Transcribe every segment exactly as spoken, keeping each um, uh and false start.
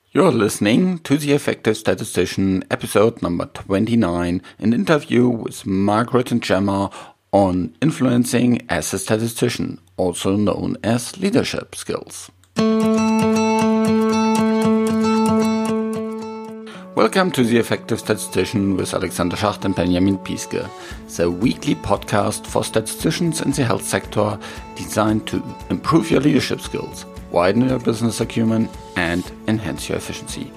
You're listening to The Effective Statistician, episode number twenty-nine, an interview with Margaret and Gemma on influencing as a statistician, also known as leadership skills. Welcome to The Effective Statistician with Alexander Schacht and Benjamin Piske, the weekly podcast for statisticians in the health sector designed to improve your leadership skills, widen your business acumen, and enhance your efficiency.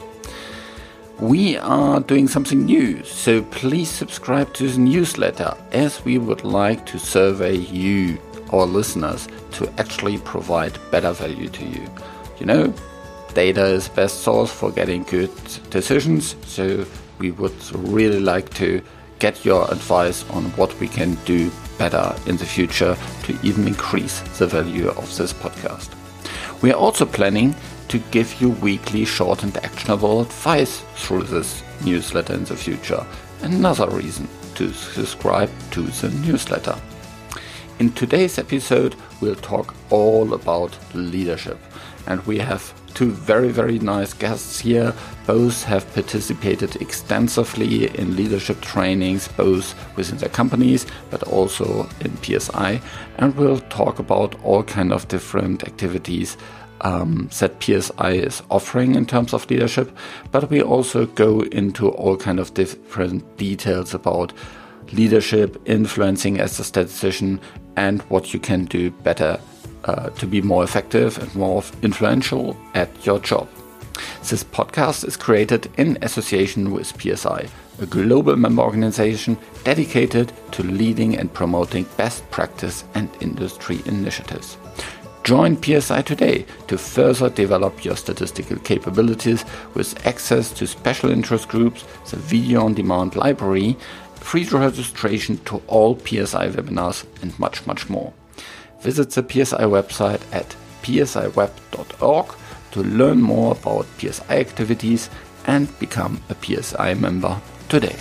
We are doing something new, so please subscribe to the newsletter, as we would like to survey you, our listeners, to actually provide better value to you. You know, data is the best source for getting good decisions, so we would really like to get your advice on what we can do better in the future to even increase the value of this podcast. We are also planning to give you weekly short and actionable advice through this newsletter in the future. Another reason to subscribe to the newsletter. In today's episode, we'll talk all about leadership. And we have two very, very nice guests here. Both have participated extensively in leadership trainings, both within their companies, but also in P S I. And we'll talk about all kind of different activities um, that P S I is offering in terms of leadership. But we also go into all kind of different details about leadership, influencing as a statistician, and what you can do better Uh, to be more effective and more influential at your job. This podcast is created in association with P S I, a global member organization dedicated to leading and promoting best practice and industry initiatives. Join P S I today to further develop your statistical capabilities with access to special interest groups, the video-on-demand library, free registration to all P S I webinars, and much, much more. Visit the P S I website at p s i web dot org to learn more about P S I activities and become a P S I member today.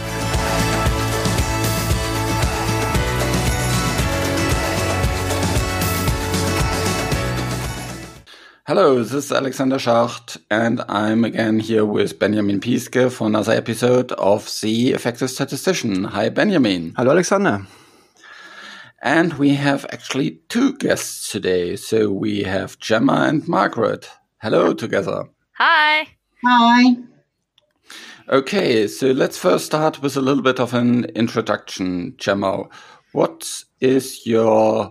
Hello, this is Alexander Schacht, and I'm again here with Benjamin Piske for another episode of The Effective Statistician. Hi, Benjamin. Hello, Alexander. And we have actually two guests today. So we have Gemma and Margaret. Hello together. Hi. Hi. Okay, so let's first start with a little bit of an introduction. Gemma, what is your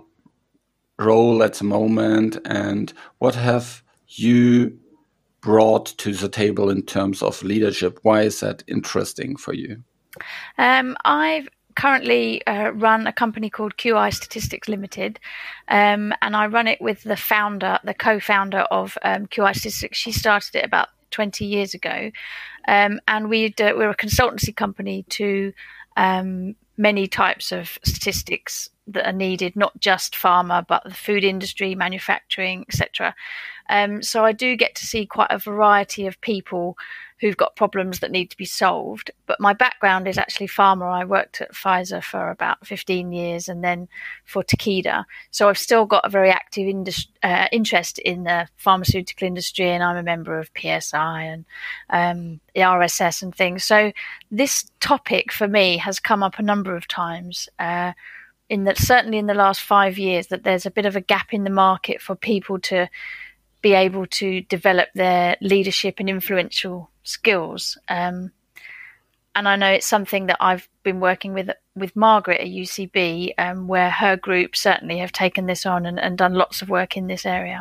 role at the moment, and what have you brought to the table in terms of leadership? Why is that interesting for you? Um, I've currently uh, run a company called Q I Statistics Limited, um, and I run it with the founder, the co-founder of um, Q I Statistics. She started it about twenty years ago, um, and we uh, we're a consultancy company to um, many types of statistics that are needed, not just pharma, but the food industry, manufacturing, et cetera. Um, so I do get to see quite a variety of people who've got problems that need to be solved. But my background is actually pharma. I worked at Pfizer for about fifteen years and then for Takeda. So I've still got a very active indus- uh, interest in the pharmaceutical industry, and I'm a member of P S I and um, the R S S and things. So this topic for me has come up a number of times, uh, in that certainly in the last five years, that there's a bit of a gap in the market for people to be able to develop their leadership and influential skills. Um, and I know it's something that I've been working with with Margaret at U C B, um, where her group certainly have taken this on and, and done lots of work in this area.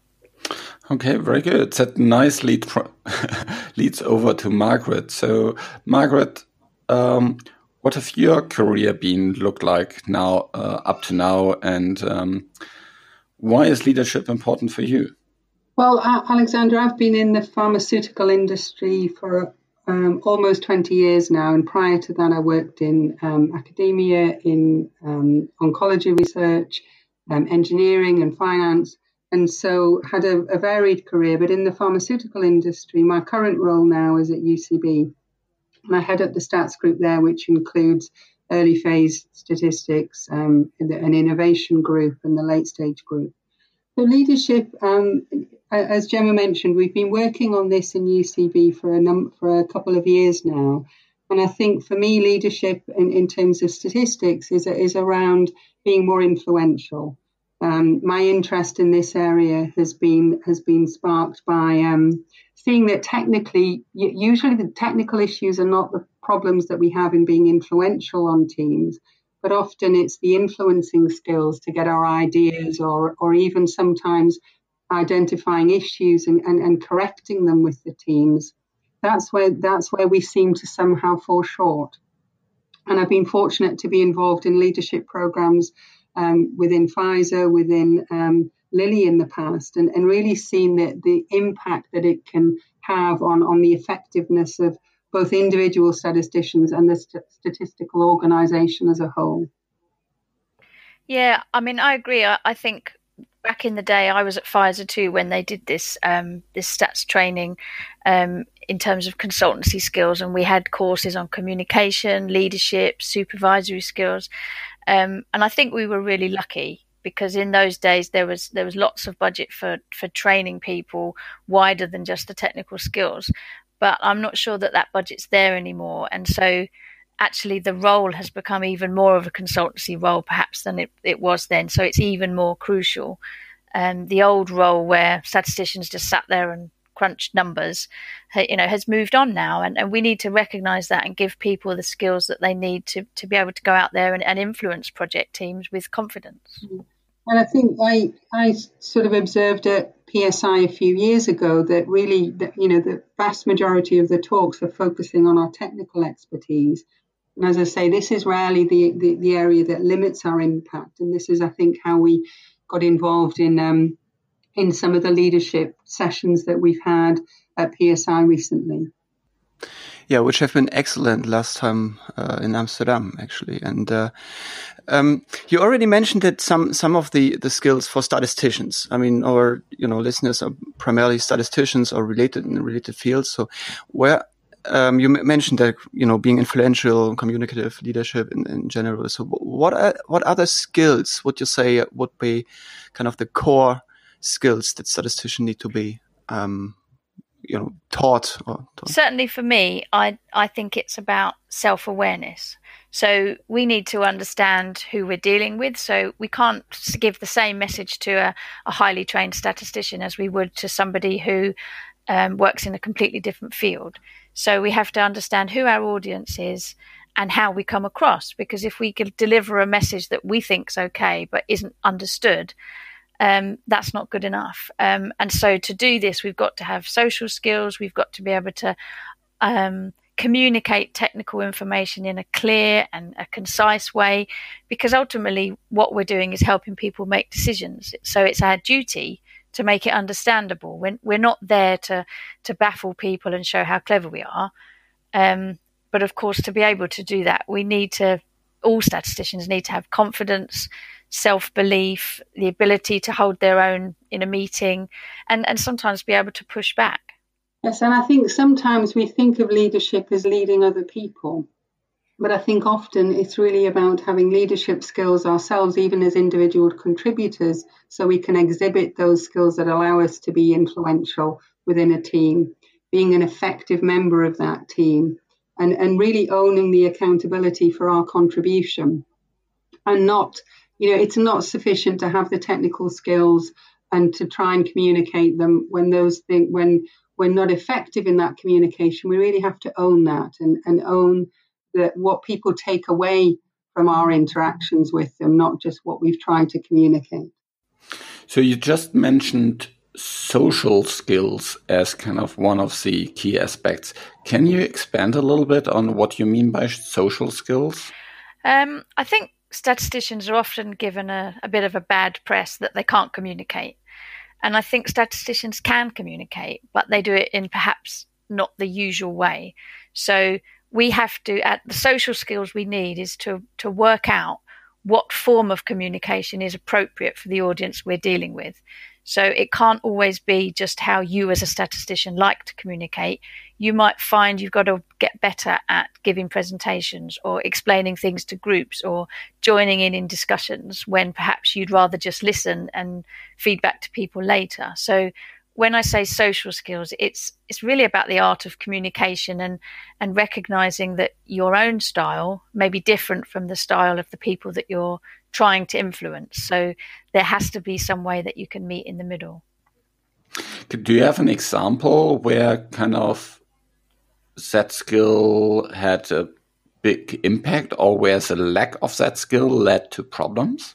Okay, very good. That nice lead pro- leads over to Margaret. So, Margaret, um, what have your career been looked like now, uh, up to now, and um, why is leadership important for you? Well, uh, Alexander, I've been in the pharmaceutical industry for um, almost twenty years now. And prior to that, I worked in um, academia, in um, oncology research, um, engineering and finance. And so had a, a varied career. But in the pharmaceutical industry, my current role now is at U C B. And I head up the stats group there, which includes early phase statistics, um, an innovation group and the late stage group. So leadership, um, as Gemma mentioned, we've been working on this in U C B for a num- for a couple of years now. And I think for me, leadership in, in terms of statistics is, is around being more influential. Um, my interest in this area has been has been sparked by um, seeing that technically, usually the technical issues are not the problems that we have in being influential on teams, but often it's the influencing skills to get our ideas or or even sometimes identifying issues and, and, and correcting them with the teams. That's where that's where we seem to somehow fall short. And I've been fortunate to be involved in leadership programs um, within Pfizer, within um, Lilly in the past, and, and really seen that the impact that it can have on, on the effectiveness of both individual statisticians and the st- statistical organization as a whole. Yeah, I mean, I agree. I, I think back in the day, I was at Pfizer too when they did this um, this stats training um, in terms of consultancy skills, and we had courses on communication, leadership, supervisory skills, um, and I think we were really lucky because in those days there was there was lots of budget for for training people wider than just the technical skills, but I'm not sure that that budget's there anymore, and so actually the role has become even more of a consultancy role perhaps than it, it was then. So it's even more crucial. Um, the old role where statisticians just sat there and crunched numbers, you know, has moved on now. And, and we need to recognise that and give people the skills that they need to, to be able to go out there and, and influence project teams with confidence. And I think I I sort of observed at P S I a few years ago that really, that, you know, the vast majority of the talks are focusing on our technical expertise. And as I say, this is rarely the, the, the area that limits our impact. And this is, I think, how we got involved in um, in some of the leadership sessions that we've had at P S I recently. Yeah, which have been excellent last time uh, in Amsterdam, actually. And uh, um, you already mentioned that some some of the, the skills for statisticians. I mean, our you know listeners are primarily statisticians or related in related fields. So where Um, you mentioned that, you know, being influential, communicative, leadership in, in general. So what are, what other skills would you say would be kind of the core skills that statisticians need to be, um, you know, taught? Or taught? Certainly for me, I, I think it's about self-awareness. So we need to understand who we're dealing with. So we can't give the same message to a, a highly trained statistician as we would to somebody who um, works in a completely different field. So we have to understand who our audience is and how we come across, because if we could deliver a message that we think is okay but isn't understood, um, that's not good enough. Um, and so to do this, we've got to have social skills. We've got to be able to um, communicate technical information in a clear and a concise way, because ultimately what we're doing is helping people make decisions. So it's our duty to make it understandable. When we're not there to to baffle people and show how clever we are. Um, but of course, to be able to do that, we need to, all statisticians need to have confidence, self-belief, the ability to hold their own in a meeting, and, and sometimes be able to push back. Yes, and I think sometimes we think of leadership as leading other people. But I think often it's really about having leadership skills ourselves, even as individual contributors, so we can exhibit those skills that allow us to be influential within a team, being an effective member of that team, and, and really owning the accountability for our contribution. And not, you know, it's not sufficient to have the technical skills and to try and communicate them when those things, when we're not effective in that communication. We really have to own that and, and own that what people take away from our interactions with them, not just what we've tried to communicate. So you just mentioned social skills as kind of one of the key aspects. Can you expand a little bit on what you mean by social skills? Um, I think statisticians are often given a, a bit of a bad press that they can't communicate. And I think statisticians can communicate, but they do it in perhaps not the usual way. So we have to, at the social skills we need is to, to work out what form of communication is appropriate for the audience we're dealing with. So it can't always be just how you as a statistician like to communicate. You might find you've got to get better at giving presentations or explaining things to groups or joining in in discussions when perhaps you'd rather just listen and feedback to people later. So when I say social skills, it's it's really about the art of communication and, and recognizing that your own style may be different from the style of the people that you're trying to influence. So there has to be some way that you can meet in the middle. Do you have an example where kind of that skill had a big impact, or where the lack of that skill led to problems?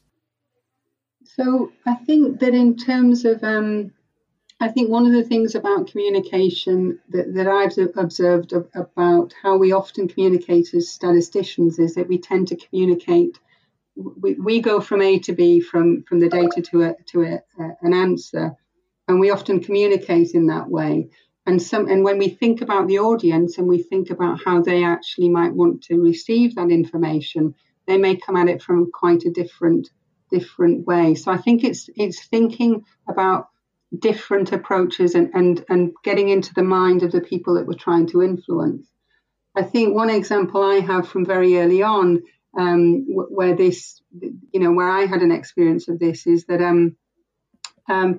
So I think that in terms of, um, I think one of the things about communication that, that I've observed of, about how we often communicate as statisticians is that we tend to communicate. We, we go from A to B, from, from the data to a, to a, uh, an answer, and we often communicate in that way. And some, and when we think about the audience and we think about how they actually might want to receive that information, they may come at it from quite a different different way. So I think it's it's thinking about different approaches and and and getting into the mind of the people that we're trying to influence. I think one example I have from very early on, um, where this, you know, where I had an experience of this is that um, um,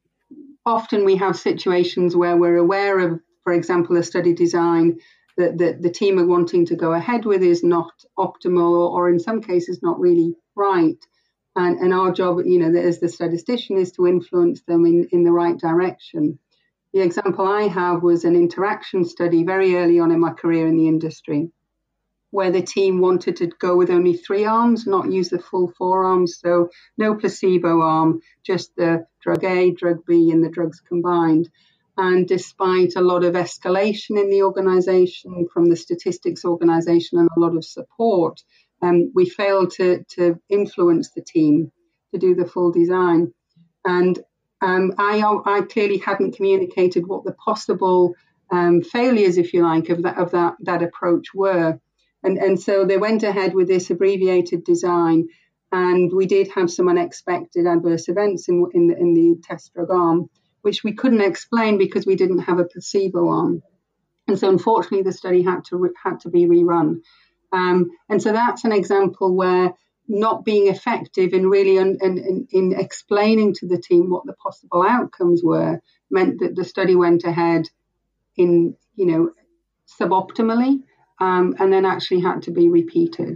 often we have situations where we're aware of, for example, a study design that, that the team are wanting to go ahead with is not optimal, or, or in some cases not really right. And, and our job, you know, as the statistician, is to influence them in, in the right direction. The example I have was an interaction study very early on in my career in the industry, where the team wanted to go with only three arms, not use the full four arms. So no placebo arm, just the drug A, drug B, and the drugs combined. And despite a lot of escalation in the organization from the statistics organization and a lot of support, um, we failed to, to influence the team to do the full design. And um, I, I clearly hadn't communicated what the possible um, failures, if you like, of that, of that, that approach were. And, and so they went ahead with this abbreviated design, and we did have some unexpected adverse events in, in, the, in the test drug arm, which we couldn't explain because we didn't have a placebo arm. And so unfortunately, the study had to had to be rerun. Um, and so that's an example where not being effective in really un, in, in explaining to the team what the possible outcomes were meant that the study went ahead in, you know, suboptimally, um, and then actually had to be repeated.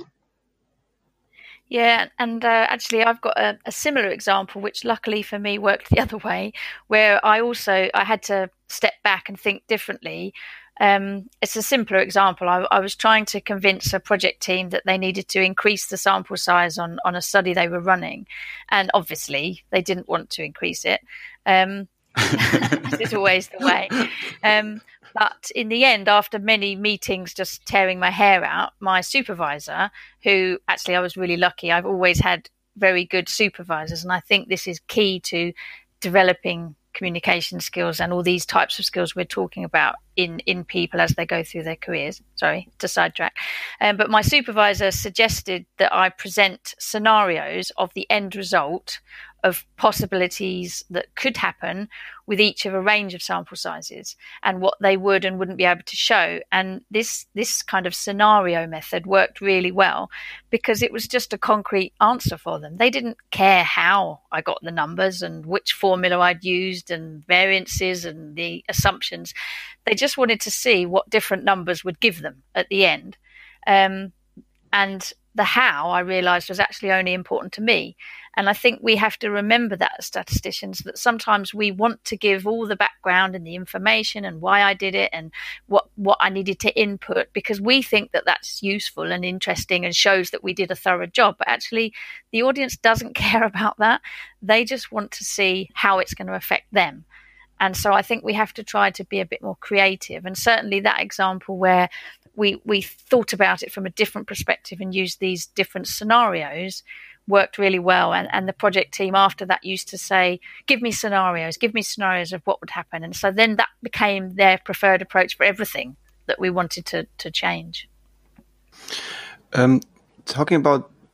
Yeah, and uh, actually I've got a, a similar example, which luckily for me worked the other way, where I also, I had to step back and think differently. Um, it's a simpler example. I, I was trying to convince a project team that they needed to increase the sample size on, on a study they were running. And obviously they didn't want to increase it. Um, this is always the way. Um, But in the end, after many meetings just tearing my hair out, my supervisor, who actually I was really lucky, I've always had very good supervisors. And I think this is key to developing communication skills and all these types of skills we're talking about in, in people as they go through their careers. Sorry to sidetrack. Um, but my supervisor suggested that I present scenarios of the end result of possibilities that could happen with each of a range of sample sizes and what they would and wouldn't be able to show. And this this kind of scenario method worked really well because it was just a concrete answer for them. They didn't care how I got the numbers and which formula I'd used and variances and the assumptions. They just wanted to see what different numbers would give them at the end. Um, and the how, I realised, was actually only important to me. And I think we have to remember that as statisticians, that sometimes we want to give all the background and the information and why I did it and what, what I needed to input, because we think that that's useful and interesting and shows that we did a thorough job. But actually, the audience doesn't care about that. They just want to see how it's going to affect them. And so I think we have to try to be a bit more creative. And certainly that example where we, we thought about it from a different perspective and used these different scenarios worked really well. And, and the project team after that used to say, give me scenarios, give me scenarios of what would happen. And so then that became their preferred approach for everything that we wanted to, to change. Um, talking about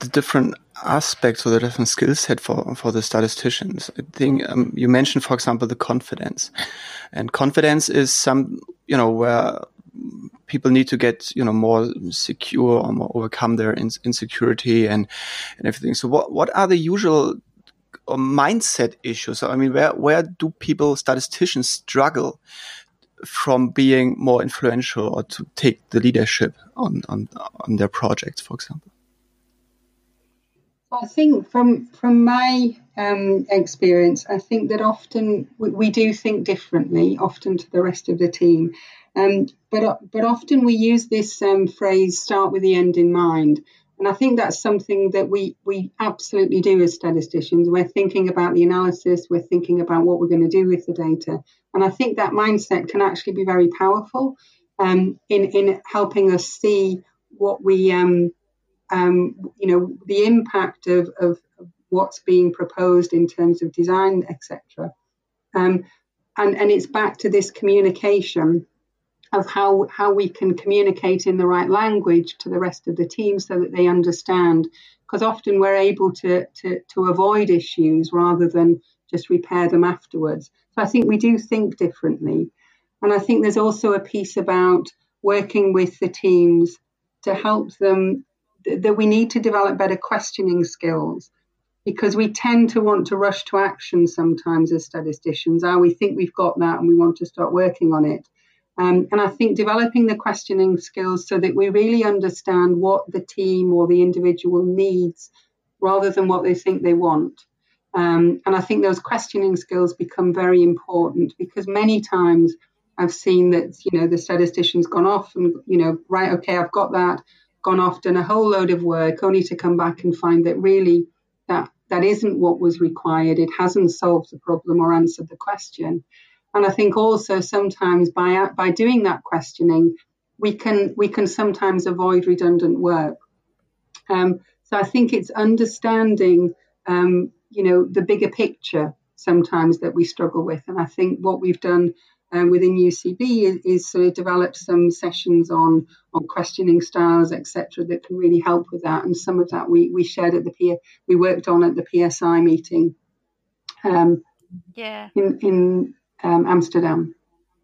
the different aspects or the different skill set for, for the statisticians. I think um, you mentioned, for example, the confidence. And confidence is some, you know, where people need to get, you know, more secure or more overcome their in- insecurity and, and everything. So what, what are the usual or mindset issues? So, I mean, where, where do people, statisticians, struggle from being more influential or to take the leadership on, on, on their projects, for example? I think from from my um, experience, I think that often we, we do think differently, often to the rest of the team. Um, but but often we use this um, phrase, start with the end in mind. And I think that's something that we, we absolutely do as statisticians. We're thinking about the analysis, we're thinking about what we're going to do with the data. And I think that mindset can actually be very powerful um, in, in helping us see what we... Um, Um, you know, the impact of, of, of what's being proposed in terms of design, et cetera. Um, and, and it's back to this communication of how, how we can communicate in the right language to the rest of the team so that they understand. Because often we're able to, to, to avoid issues rather than just repair them afterwards. So I think we do think differently. And I think there's also a piece about working with the teams to help them, that we need to develop better questioning skills, because we tend to want to rush to action sometimes as statisticians. Ah, we think we've got that and we want to start working on it. Um, and I think developing the questioning skills so that we really understand what the team or the individual needs rather than what they think they want. Um, and I think those questioning skills become very important, because many times I've seen that, you know, the statistician's gone off and, you know, right, okay, I've got that. Gone off, done a whole load of work, only to come back and find that really that that isn't what was required. It hasn't solved the problem or answered the question. And I think also sometimes by by doing that questioning, we can we can sometimes avoid redundant work. Um, so I think it's understanding, um, you know, the bigger picture sometimes that we struggle with. And I think what we've done Um, within U C B is, is sort of developed some sessions on on questioning styles, et cetera, that can really help with that. And some of that we we shared at the P we worked on at the P S I meeting, um, yeah, in in um, Amsterdam.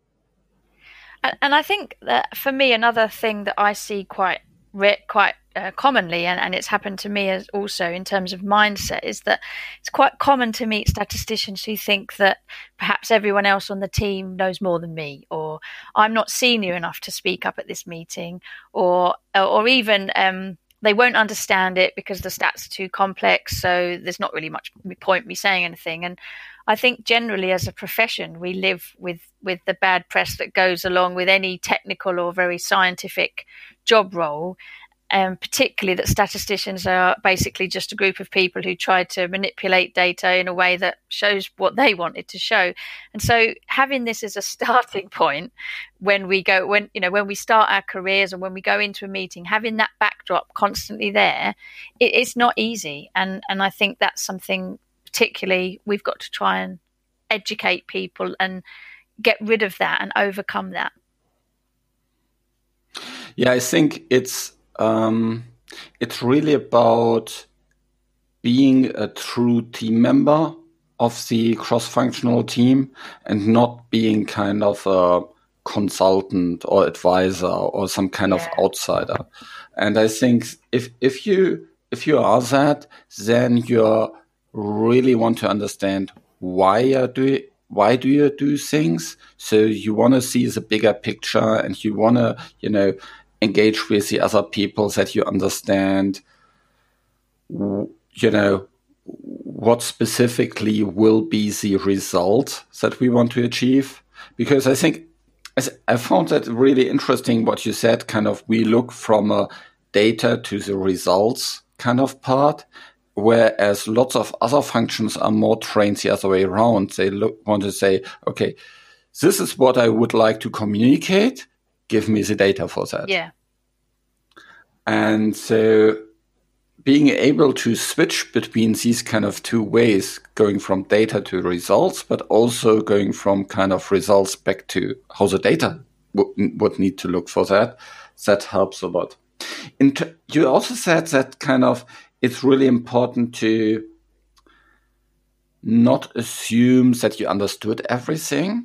And, and I think that for me, another thing that I see quite quite uh, commonly, and, and it's happened to me as also in terms of mindset, is that it's quite common to meet statisticians who think that perhaps everyone else on the team knows more than me, or I'm not senior enough to speak up at this meeting, or or even um, they won't understand it because the stats are too complex, so there's not really much point me saying anything. And I think generally as a profession, we live with, with the bad press that goes along with any technical or very scientific job role, um, particularly that statisticians are basically just a group of people who try to manipulate data in a way that shows what they want it to show. And so having this as a starting point when we go, when, you know, when we start our careers and when we go into a meeting, having that backdrop constantly there, it, it's not easy. And, and I think that's something particularly we've got to try and educate people and get rid of that and overcome that. Yeah, I think it's um, it's really about being a true team member of the cross-functional team and not being kind of a consultant or advisor or some kind yeah. of outsider. And I think if if you if you are that, then you're really want to understand why you do why do you do things. So you want to see the bigger picture, and you want to, you know, engage with the other people that you understand, you know, what specifically will be the result that we want to achieve. Because I think I found that really interesting what you said, kind of we look from a data to the results kind of part, whereas lots of other functions are more trained the other way around. They look, want to say, okay, this is what I would like to communicate. Give me the data for that. Yeah. And so being able to switch between these kind of two ways, going from data to results, but also going from kind of results back to how the data w- would need to look for that, that helps a lot. In t- you also said that kind of it's really important to not assume that you understood everything.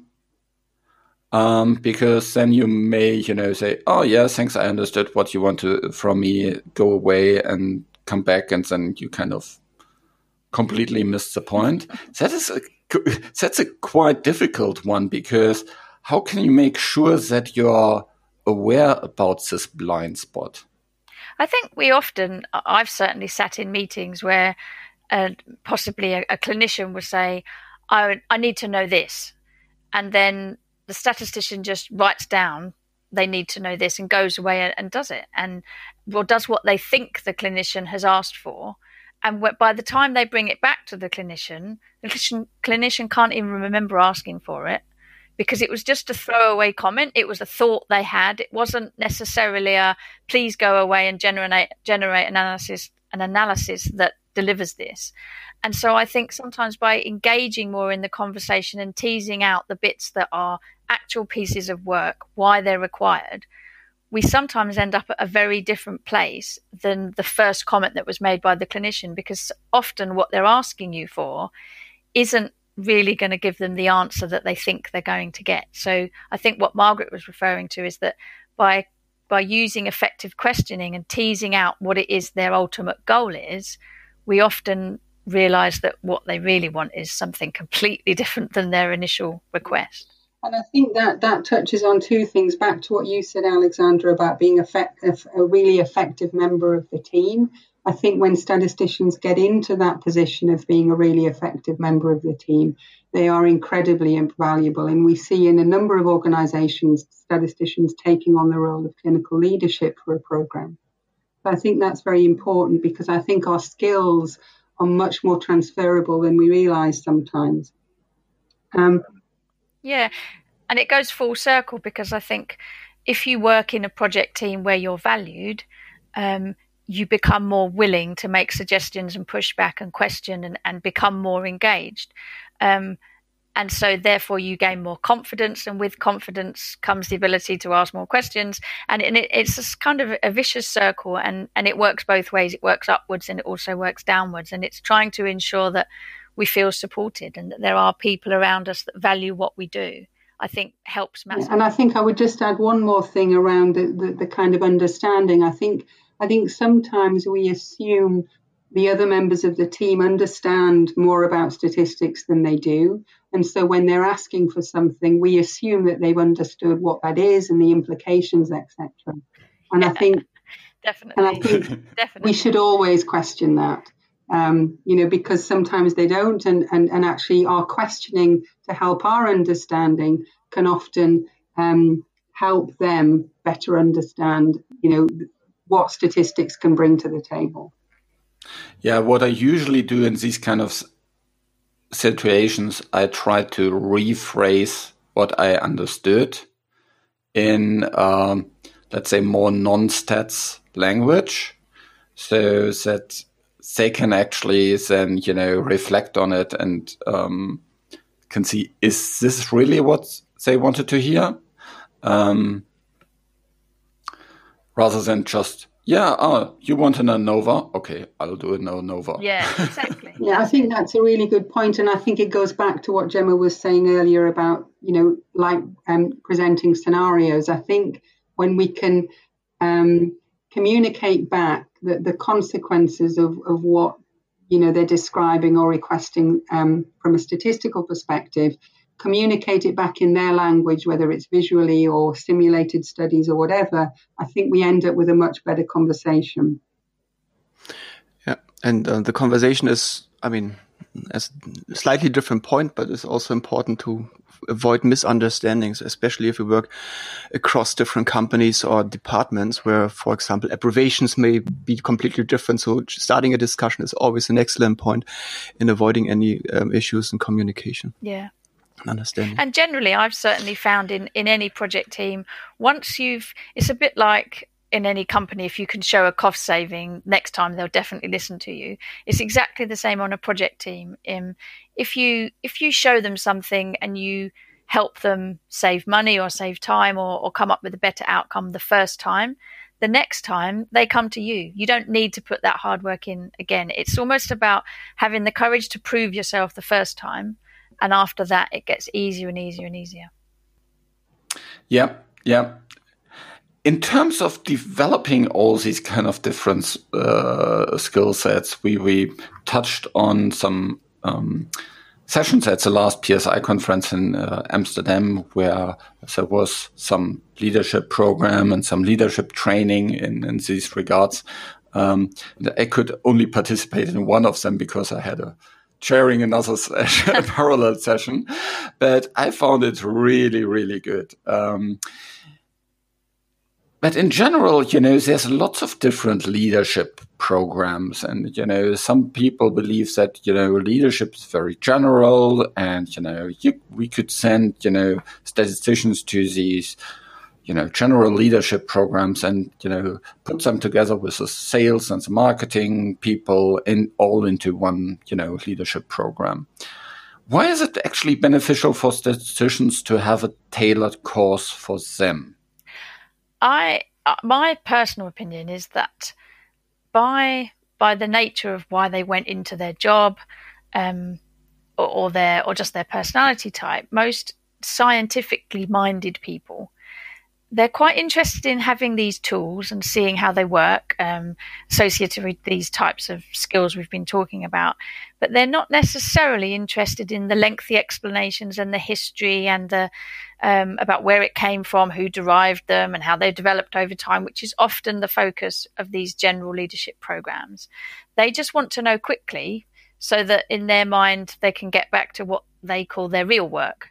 Um, because then you may, you know, say, oh, yeah, thanks, I understood what you want to from me, go away and come back, and then you kind of completely missed the point. That is a, that's a quite difficult one, because how can you make sure that you're aware about this blind spot? I think we often, I've certainly sat in meetings where uh, possibly a, a clinician would say, I, I need to know this. And then the statistician just writes down, they need to know this, and goes away and, and does it. And well, does what they think the clinician has asked for. And by the time they bring it back to the clinician, the clinician, clinician can't even remember asking for it, because it was just a throwaway comment. It was a thought they had. It wasn't necessarily a, please go away and generate generate analysis, an analysis that delivers this. And so I think sometimes by engaging more in the conversation and teasing out the bits that are actual pieces of work, why they're required, we sometimes end up at a very different place than the first comment that was made by the clinician, because often what they're asking you for isn't really going to give them the answer that they think they're going to get. So I think what Margaret was referring to is that by by using effective questioning and teasing out what it is their ultimate goal is, we often realize that what they really want is something completely different than their initial request. And I think that that touches on two things. Back to what you said, Alexandra, about being effective, a really effective member of the team. I think when statisticians get into that position of being a really effective member of the team, they are incredibly valuable. And we see in a number of organizations, statisticians taking on the role of clinical leadership for a program. So I think that's very important, because I think our skills are much more transferable than we realize sometimes. Um, yeah, and it goes full circle, because I think if you work in a project team where you're valued, um, you become more willing to make suggestions and push back and question and, and become more engaged. Um, and so therefore you gain more confidence, and with confidence comes the ability to ask more questions. And, and it, it's this kind of a vicious circle, and, and it works both ways. It works upwards and it also works downwards. And it's trying to ensure that we feel supported and that there are people around us that value what we do, I think helps massively. Yeah, and I think I would just add one more thing around the, the, the kind of understanding. I think I think sometimes we assume the other members of the team understand more about statistics than they do. And so when they're asking for something, we assume that they've understood what that is and the implications, et cetera. And I think definitely, and I think definitely. we should always question that, um, you know, because sometimes they don't. And, and, and actually our questioning to help our understanding can often um, help them better understand, you know, what statistics can bring to the table. Yeah, what I usually do in these kind of situations, I try to rephrase what I understood in, um, let's say, more non-stats language, so that they can actually then, you know, reflect on it and um, can see, is this really what they wanted to hear? Um, rather than just, yeah, oh, you want an ANOVA? Okay, I'll do an ANOVA. Yeah, exactly. Yeah, I think that's a really good point. And I think it goes back to what Gemma was saying earlier about, you know, like um, presenting scenarios. I think when we can um, communicate back the, the consequences of, of what, you know, they're describing or requesting um, from a statistical perspective, communicate it back in their language, whether it's visually or simulated studies or whatever, I think we end up with a much better conversation. Yeah, and uh, the conversation is, I mean, a slightly different point, but it's also important to avoid misunderstandings, especially if we work across different companies or departments where, for example, abbreviations may be completely different. So starting a discussion is always an excellent point in avoiding any um, issues in communication. Yeah. Understanding. And generally, I've certainly found in, in any project team, once you've, it's a bit like in any company, if you can show a cost saving, next time they'll definitely listen to you. It's exactly the same on a project team. Um, if you if you show them something and you help them save money or save time or, or come up with a better outcome the first time, the next time they come to you. You don't need to put that hard work in again. It's almost about having the courage to prove yourself the first time. And after that, it gets easier and easier and easier. Yeah, yeah. In terms of developing all these kind of different uh, skill sets, we, we touched on some um, sessions at the last P S I conference in uh, Amsterdam, where there was some leadership program and some leadership training in, in these regards. Um, I could only participate in one of them because I had a chairing another session, a parallel session, but I found it really, really good. Um, But in general, you know, there's lots of different leadership programs. And, you know, some people believe that, you know, leadership is very general and, you know, you, we could send, you know, statisticians to these, you know, general leadership programs and, you know, put them together with the sales and the marketing people in all into one, you know, leadership program. Why is it actually beneficial for statisticians to have a tailored course for them? I, my personal opinion is that by by the nature of why they went into their job, um, or, or their or just their personality type, most scientifically minded people, they're quite interested in having these tools and seeing how they work, um, associated with these types of skills we've been talking about. But they're not necessarily interested in the lengthy explanations and the history and the um, about where it came from, who derived them, and how they've developed over time, which is often the focus of these general leadership programs. They just want to know quickly so that in their mind they can get back to what they call their real work.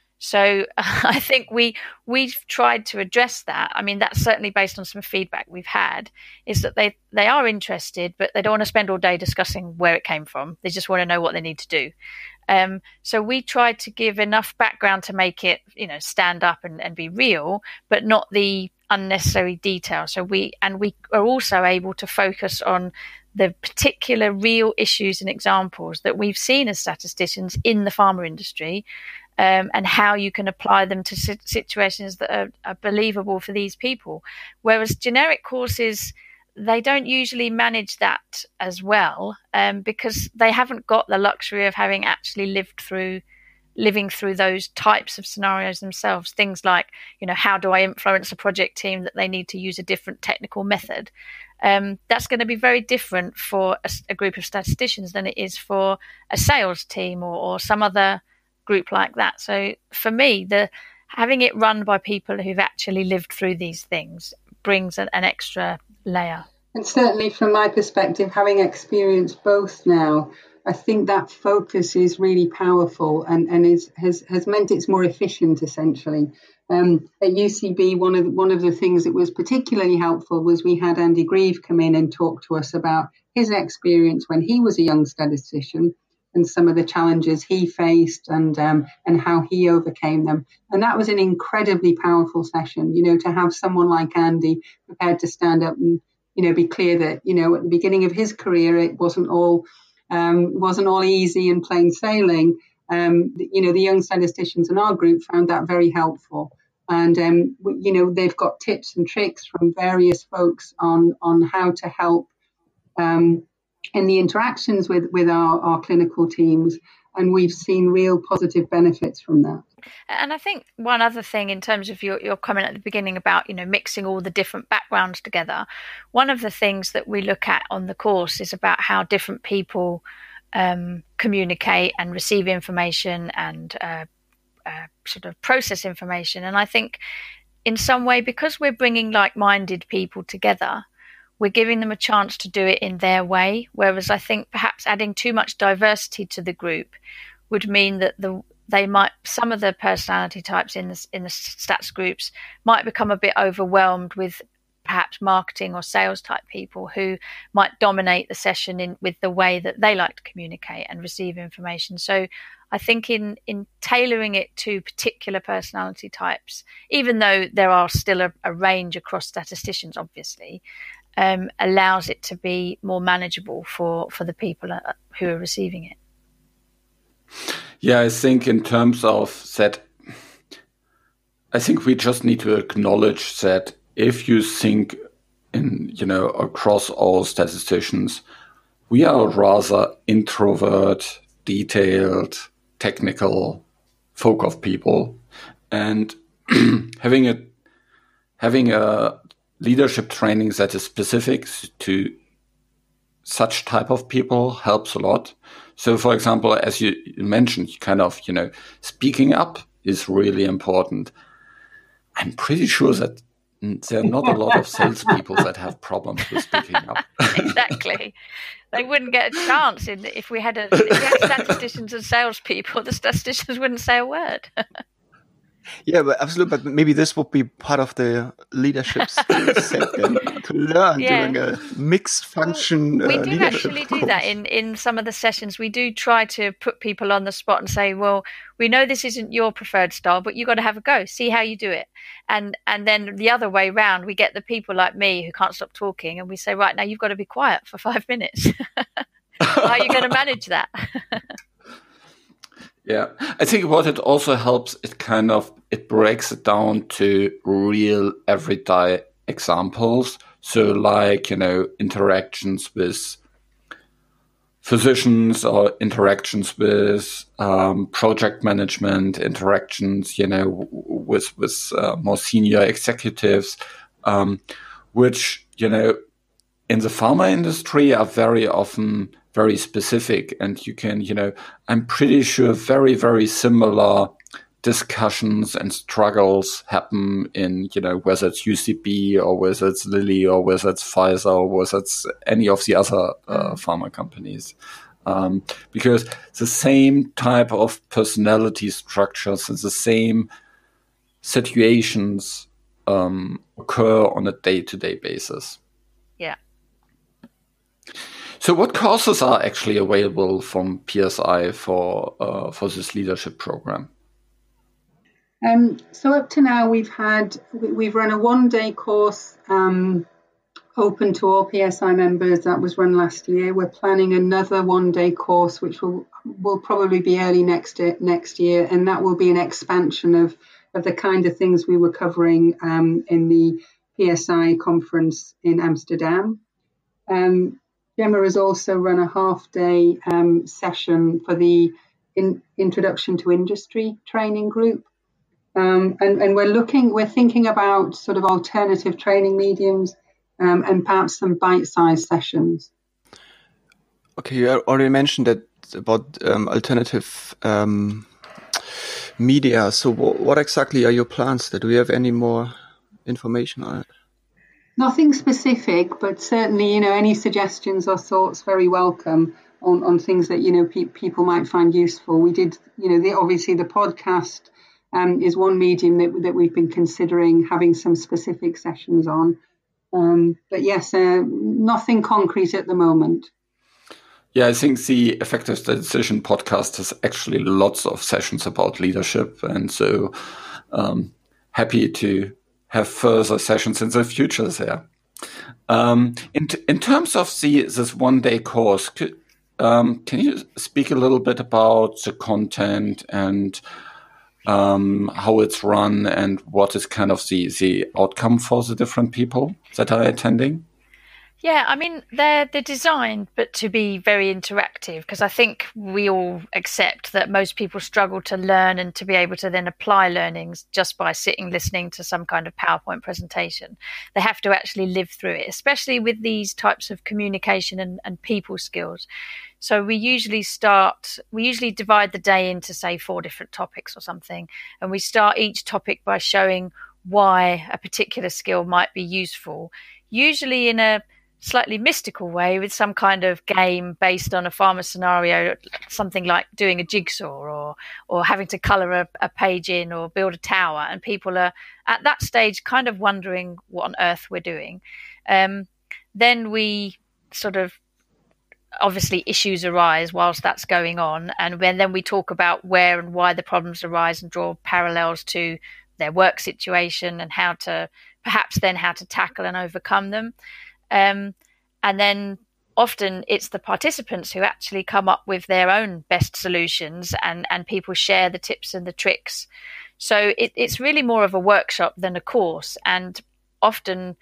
So I think we, we've tried to address that. I mean, that's certainly based on some feedback we've had, is that they, they are interested, but they don't want to spend all day discussing where it came from. They just want to know what they need to do. Um, so we tried to give enough background to make it, you know, stand up and, and be real, but not the unnecessary detail. So we, and we are also able to focus on the particular real issues and examples that we've seen as statisticians in the pharma industry. Um, and how you can apply them to situations that are, are believable for these people. Whereas generic courses, they don't usually manage that as well, um, because they haven't got the luxury of having actually lived through, living through those types of scenarios themselves. Things like, you know, how do I influence a project team that they need to use a different technical method? Um, that's going to be very different for a, a group of statisticians than it is for a sales team or, or some other group like that. So for me, the having it run by people who've actually lived through these things brings an, an extra layer. And certainly from my perspective, having experienced both now, I think that focus is really powerful and, and is, has, has meant it's more efficient, essentially. Um, at U C B, one of, the, one of the things that was particularly helpful was we had Andy Grieve come in and talk to us about his experience when he was a young statistician and some of the challenges he faced and um, and how he overcame them. And that was an incredibly powerful session, you know, to have someone like Andy prepared to stand up and, you know, be clear that, you know, at the beginning of his career, it wasn't all um, wasn't all easy and plain sailing. Um, you know, the young statisticians in our group found that very helpful. And, um, you know, they've got tips and tricks from various folks on, on how to help um in the interactions with, with our, our clinical teams, and we've seen real positive benefits from that. And I think one other thing in terms of your, your comment at the beginning about, you know, mixing all the different backgrounds together, one of the things that we look at on the course is about how different people um, communicate and receive information and uh, uh, sort of process information. And I think in some way, because we're bringing like-minded people together, we're giving them a chance to do it in their way, whereas I think perhaps adding too much diversity to the group would mean that the they might some of the personality types in the in the stats groups might become a bit overwhelmed with perhaps marketing or sales type people who might dominate the session in with the way that they like to communicate and receive information. So I think in in tailoring it to particular personality types, even though there are still a, a range across statisticians, obviously, Um, allows it to be more manageable for, for the people who are receiving it. Yeah, I think in terms of that, I think we just need to acknowledge that if you think in, you know, across all statisticians, we are rather introvert, detailed, technical folk of people, and having a having a leadership training that is specific to such type of people helps a lot. So, for example, as you mentioned, kind of, you know, speaking up is really important. I'm pretty sure that there are not a lot of salespeople that have problems with speaking up. Exactly. They wouldn't get a chance in, if we had a if we had statisticians and salespeople. The statisticians wouldn't say a word. Yeah, but absolutely. But maybe this would be part of the leadership skill set to learn yeah. during a mixed function. We uh, do leadership actually course. do that in, in some of the sessions. We do try to put people on the spot and say, well, we know this isn't your preferred style, but you've got to have a go. See how you do it. And and then the other way round, we get the people like me who can't stop talking, and we say, right, now you've got to be quiet for five minutes. How are you going to manage that? Yeah, I think what it also helps, it kind of, it breaks it down to real everyday examples. So like, you know, interactions with physicians or interactions with um, project management, interactions, you know, w- with, with uh, more senior executives, um, which, you know, in the pharma industry are very often very specific, and you can, you know, I'm pretty sure very, very similar discussions and struggles happen in, you know, whether it's U C B or whether it's Lilly or whether it's Pfizer or whether it's any of the other uh, pharma companies. Um, because the same type of personality structures and the same situations um, occur on a day-to-day basis. Yeah. So what courses are actually available from P S I for uh, for this leadership program? Um, so up to now, we've had we've run a one-day course um, open to all P S I members. That was run last year. We're planning another one-day course, which will will probably be early next year, next year, and that will be an expansion of of the kind of things we were covering um, in the P S I conference in Amsterdam. Um, Gemma has also run a half-day um, session for the in, Introduction to Industry training group. Um, and, and we're looking, we're thinking about sort of alternative training mediums um, and perhaps some bite-sized sessions. Okay, you already mentioned that about um, alternative um, media. So w- what exactly are your plans there? Do you have any more information on it? Nothing specific, but certainly, you know, any suggestions or thoughts very welcome on, on things that, you know, pe- people might find useful. We did, you know, the, obviously the podcast um, is one medium that that we've been considering having some specific sessions on. Um, but yes, uh, nothing concrete at the moment. Yeah, I think the Effective Statistician podcast has actually lots of sessions about leadership. And so um, happy to have further sessions in the future there. Um, in, t- in terms of the this one-day course, could, um, can you speak a little bit about the content and um, how it's run and what is kind of the, the outcome for the different people that are attending? Yeah, I mean, they're they're designed, but to be very interactive, because I think we all accept that most people struggle to learn and to be able to then apply learnings just by sitting listening to some kind of PowerPoint presentation. They have to actually live through it, especially with these types of communication and, and people skills. So we usually start, we usually divide the day into, say, four different topics or something, and we start each topic by showing why a particular skill might be useful, usually in a slightly mystical way with some kind of game based on a pharma scenario, something like doing a jigsaw or or having to colour a, a page in or build a tower. And people are at that stage kind of wondering what on earth we're doing. Um, then we sort of, obviously issues arise whilst that's going on. And when, then we talk about where and why the problems arise and draw parallels to their work situation and how to, perhaps then how to tackle and overcome them. Um, and then often it's the participants who actually come up with their own best solutions, and, and people share the tips and the tricks. So it, it's really more of a workshop than a course. And often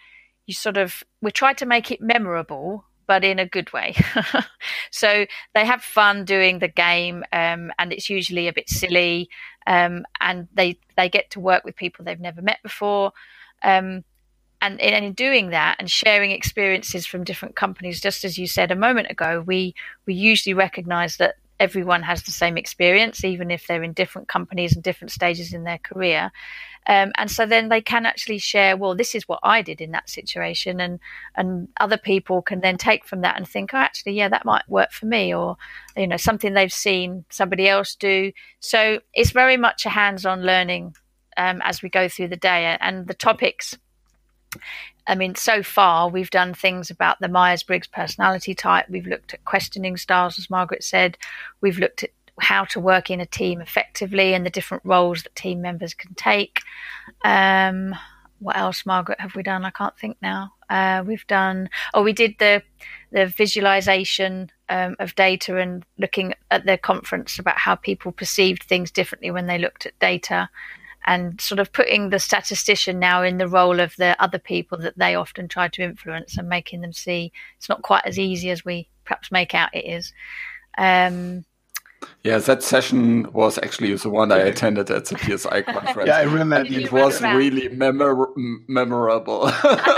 you sort of, we try to make it memorable, but in a good way. So they have fun doing the game, um, and it's usually a bit silly, um, and they, they get to work with people they've never met before. Um, and, and in doing that and sharing experiences from different companies, just as you said a moment ago, we, we usually recognize that everyone has the same experience, even if they're in different companies and different stages in their career. Um, and so then they can actually share, well, this is what I did in that situation. And, and other people can then take from that and think, oh, actually, yeah, that might work for me, or, you know, something they've seen somebody else do. So it's very much a hands-on learning um, as we go through the day. And the topics, I mean, so far we've done things about the Myers-Briggs personality type. We've looked at questioning styles, as Margaret said. We've looked at how to work in a team effectively and the different roles that team members can take. Um, what else, Margaret, have we done? I can't think now. Uh, we've done, oh, we did the the visualization um, of data and looking at the conference about how people perceived things differently when they looked at data, and sort of putting the statistician now in the role of the other people that they often try to influence and making them see it's not quite as easy as we perhaps make out it is. Um, Yeah, that session was actually the one I attended at the P S I conference. Yeah, I remember. It was really memor- memorable.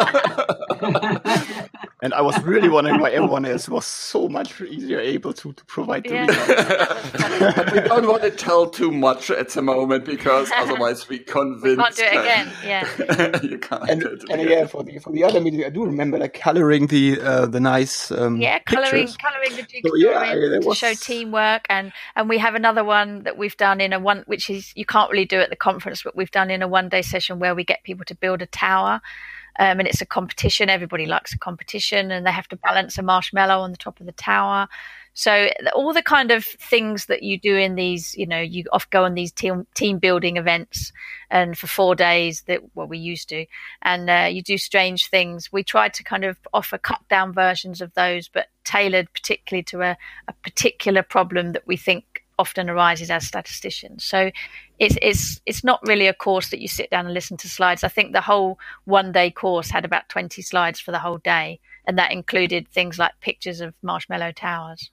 And I was really wondering why everyone else was so much easier able to, to provide the Yeah. results. We don't want to tell too much at the moment, because otherwise we convince. Can't do it again. Yeah. You can't And, do it and again. yeah, for the for the other meeting, I do remember like coloring the uh, the nice um, Yeah, colouring, pictures. colouring the jigsaw So, yeah, in there to was- show teamwork, and and we have another one that we've done in a one, which is you can't really do at the conference, but we've done in a one day session where we get people to build a tower, um, and it's a competition. Everybody likes a competition, and they have to balance a marshmallow on the top of the tower. So all the kind of things that you do in these, you know, you off go on these team team building events, and for four days that well we used to, and uh, you do strange things. We tried to kind of offer cut down versions of those, but tailored particularly to a, a particular problem that we think often arises as statisticians. So it's it's it's not really a course that you sit down and listen to slides. I think the whole one day course had about twenty slides for the whole day, and that included things like pictures of marshmallow towers.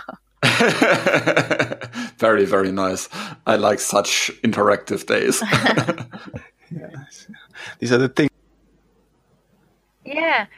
Very, very nice. I like such interactive days. Yes. These are the things. Yeah.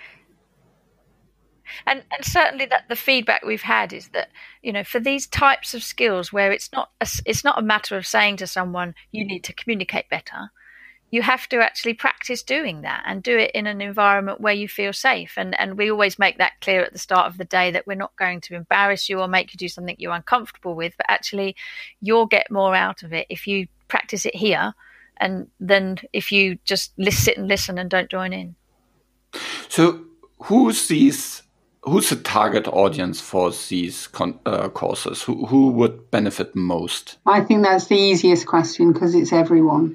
And and certainly that the feedback we've had is that, you know, for these types of skills where it's not a, it's not a matter of saying to someone, you need to communicate better. You have to actually practice doing that and do it in an environment where you feel safe. And and we always make that clear at the start of the day that we're not going to embarrass you or make you do something you're uncomfortable with, but actually you'll get more out of it if you practice it here and then if you just sit and listen and don't join in. So who's these? Who's the target audience for these con- uh, courses? Who who would benefit most? I think that's the easiest question because it's everyone.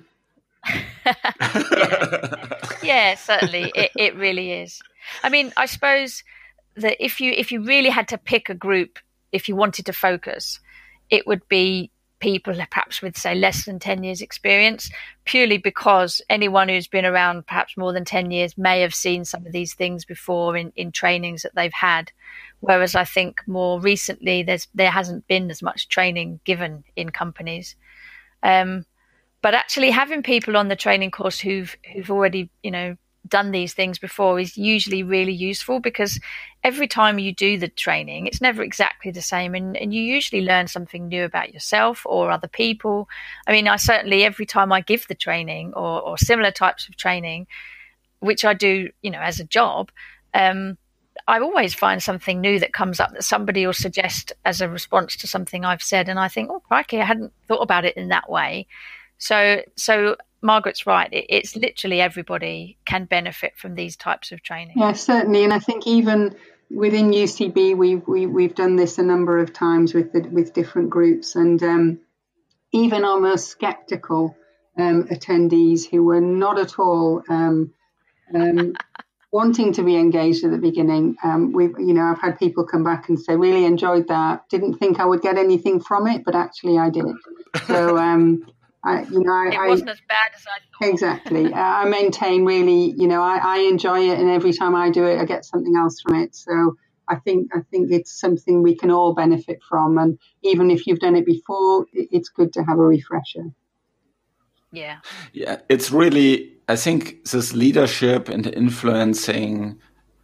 yeah. yeah, certainly. It, it really is. I mean, I suppose that if you if you really had to pick a group, if you wanted to focus, it would be people perhaps with, say, less than ten years experience, purely because anyone who's been around perhaps more than ten years may have seen some of these things before in, in trainings that they've had. Whereas I think more recently there's there hasn't been as much training given in companies. Um, but actually having people on the training course who've who've already, you know, done these things before is usually really useful, because every time you do the training, it's never exactly the same. And, and you usually learn something new about yourself or other people. I mean, I certainly, every time I give the training or, or similar types of training, which I do, you know, as a job, um, I always find something new that comes up that somebody will suggest as a response to something I've said. And I think, oh, crikey, I hadn't thought about it in that way. So, so Margaret's right. It, it's literally everybody can benefit from these types of training. Yeah, certainly. And I think even within U C B, we've we, we've done this a number of times with the, with different groups, and um, even our most sceptical um, attendees who were not at all um, um, wanting to be engaged at the beginning. Um, we've, you know, I've had people come back and say, really enjoyed that. Didn't think I would get anything from it, but actually I did. So. Um, I, you know, I, it wasn't I, as bad as I thought. Exactly. uh, I maintain really, you know, I, I enjoy it, and every time I do it, I get something else from it. So I think I think it's something we can all benefit from, and even if you've done it before, it, it's good to have a refresher. Yeah. Yeah, it's really, I think this leadership and influencing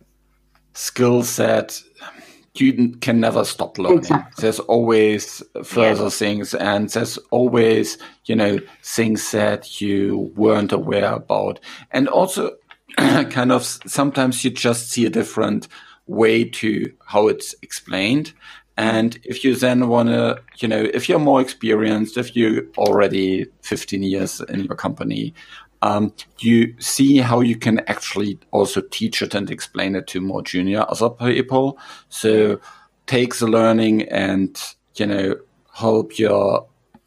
skill set, you can never stop learning. Exactly. There's always further yeah. things, and there's always, you know, things that you weren't aware about. And also kind of sometimes you just see a different way to how it's explained. And if you then want to, you know, if you're more experienced, if you're already fifteen years in your company, um, you see how you can actually also teach it and explain it to more junior other people. So take the learning and, you know, help your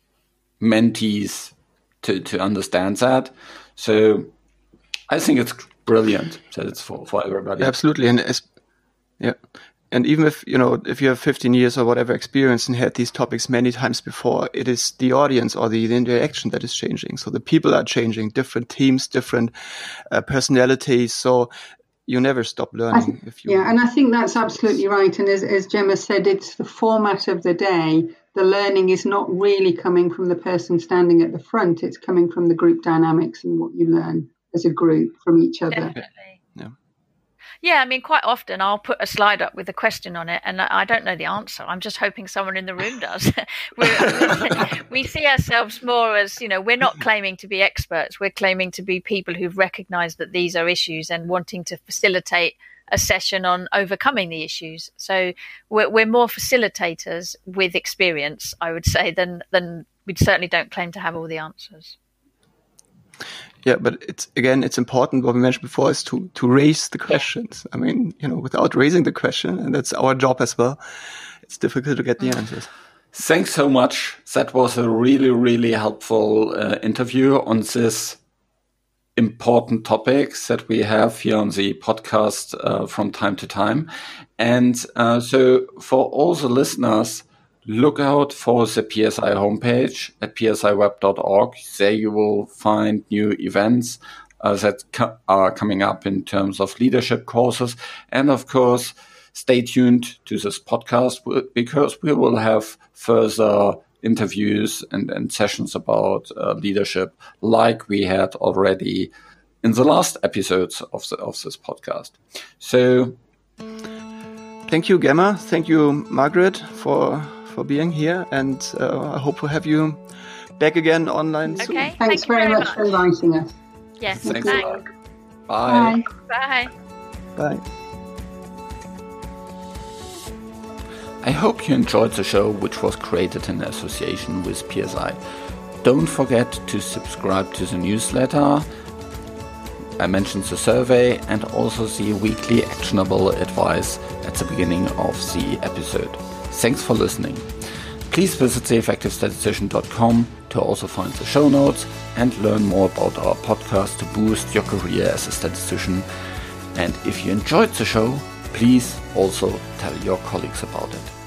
mentees to, to understand that. So I think it's brilliant that it's for, for everybody. Absolutely. And it's, yeah. And even if, you know, if you have fifteen years or whatever experience and had these topics many times before, it is the audience or the, the interaction that is changing. So the people are changing, different teams, different uh, personalities. So you never stop learning. Th- if you yeah, and I think that's absolutely right. And as, as Gemma said, it's the format of the day. The learning is not really coming from the person standing at the front. It's coming from the group dynamics and what you learn as a group from each other. Definitely. Yeah. Yeah, I mean, quite often I'll put a slide up with a question on it, and I don't know the answer. I'm just hoping someone in the room does. We see ourselves more as, you know, we're not claiming to be experts. We're claiming to be people who've recognized that these are issues and wanting to facilitate a session on overcoming the issues. So we're, we're more facilitators with experience, I would say, than, than we certainly don't claim to have all the answers. Yeah, but it's, again, it's important, what we mentioned before, is to, to raise the questions. I mean, you know, without raising the question, and that's our job as well, it's difficult to get the answers. Thanks so much. That was a really, really helpful uh, interview on this important topics that we have here on the podcast uh, from time to time. And uh, so for all the listeners, look out for the P S I homepage at p s i web dot org. There you will find new events uh, that co- are coming up in terms of leadership courses. And of course, stay tuned to this podcast because we will have further interviews and, and sessions about uh, leadership like we had already in the last episodes of, the, of this podcast. So thank you, Gemma. Thank you, Margaret, for for being here, and uh, I hope to have you back again online soon. Okay, Thanks very, very much, much for inviting us. Yes, thanks. thanks. Bye. Bye. Bye. I hope you enjoyed the show, which was created in association with P S I. Don't forget to subscribe to the newsletter. I mentioned the survey and also the weekly actionable advice at the beginning of the episode. Thanks for listening. Please visit the effective statistician dot com to also find the show notes and learn more about our podcast to boost your career as a statistician. And if you enjoyed the show, please also tell your colleagues about it.